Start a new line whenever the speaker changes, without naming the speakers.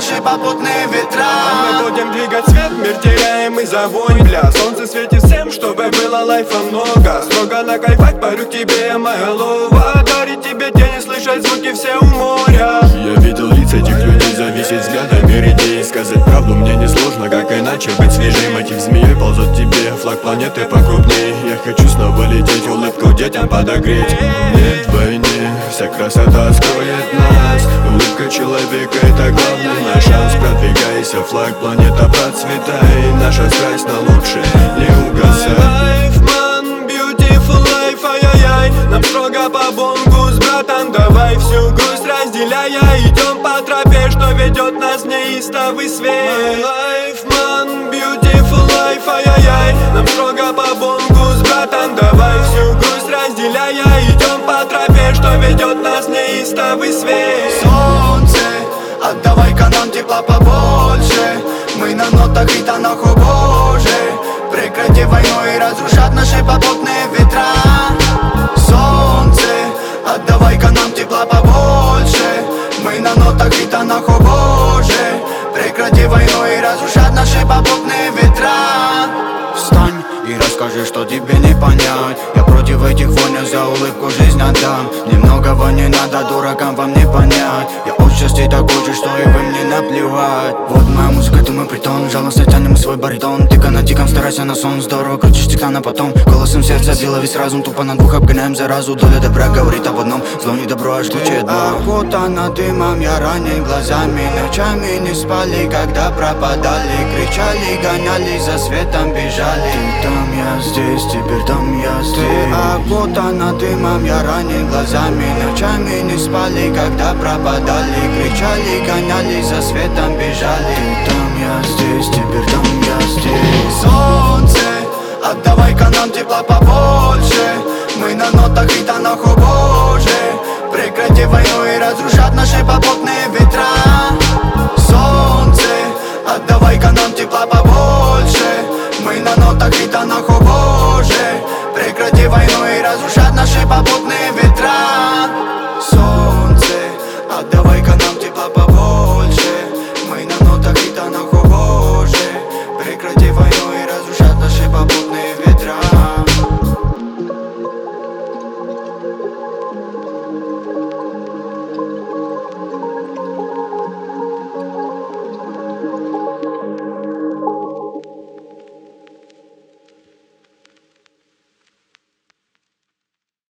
наши попутные ветра.
Мы будем двигать свет, мир теряем из-за войн. Для солнца светит всем, чтобы было лайфа много. Строго на кайфать, парю к тебе, моя лова. Дарить тебе тени, слышать звуки все у моря.
Я видел лица этих людей, зависеть взглядом мир идеи. Сказать правду мне не сложно, как иначе быть свежим. Мотив змеей ползут тебе, флаг планеты покрупней. Я хочу снова лететь, улыбку детям подогреть. Нет войны, вся красота скроет нас. Улыбка человека — это главный наш шанс. Продвигайся, флаг, планета, процветай. Наша страсть на лучшее не угасай.
Life, man, beautiful life, ай-яй-яй. Нам строго по бонгу с братом, давай всю грусть разделяя. Идем по тропе, что ведет нас в неистовый свет. Life, man, beautiful life, ай-яй-яй. Нам строго по бонгу с братом, давай всю грусть разделяя. Идем по тропе, что ведет нас в неистовый свет.
Солнце, отдавай-ка нам тепла побольше. Мы на нотах и тонах, о боже. Прекрати войну и разрушать наши попутные ветра. Солнце, отдавай-ка нам тепла побольше. Мы на нотах и тонах, о боже. Прекрати войну и разрушать наши попутные ветра. Встань и расскажи, что тебе не понять. Я против этих войн, за улыбку жизнь отдам. Немногого не надо, дуракам вам не понять. Я от счастья такой же, что и вы мне наплевать. Вот моя музыка, ты мой притон. Жалостно тянем свой баритон. Тика на тиком, старайся на сон. Здорово крутишь тика на потом. Голосом сердца била весь разум. Тупо на двух обгоняем заразу. Доля добра говорит об одном. Зло не добро, а жгучее дно. Окутана дымом, я ранен глазами. Ночами не спали, когда пропадали. Кричали, гонялись за светом, бежали. Ты там, я здесь, теперь там я здесь. Ты окутана дымом, я ранен глазами. Ночами не спали, когда пропадали. Кричали, гонялись за светом, бежали. Ты там, я здесь, теперь там я здесь. Солнце, отдавай-ка нам тепла побольше. Мы на нотах и тонах, о боже. Прекрати войну и разрушать наши попутные ветра. Солнце, отдавай-ка нам тепла побольше. Мы на нотах и тонах,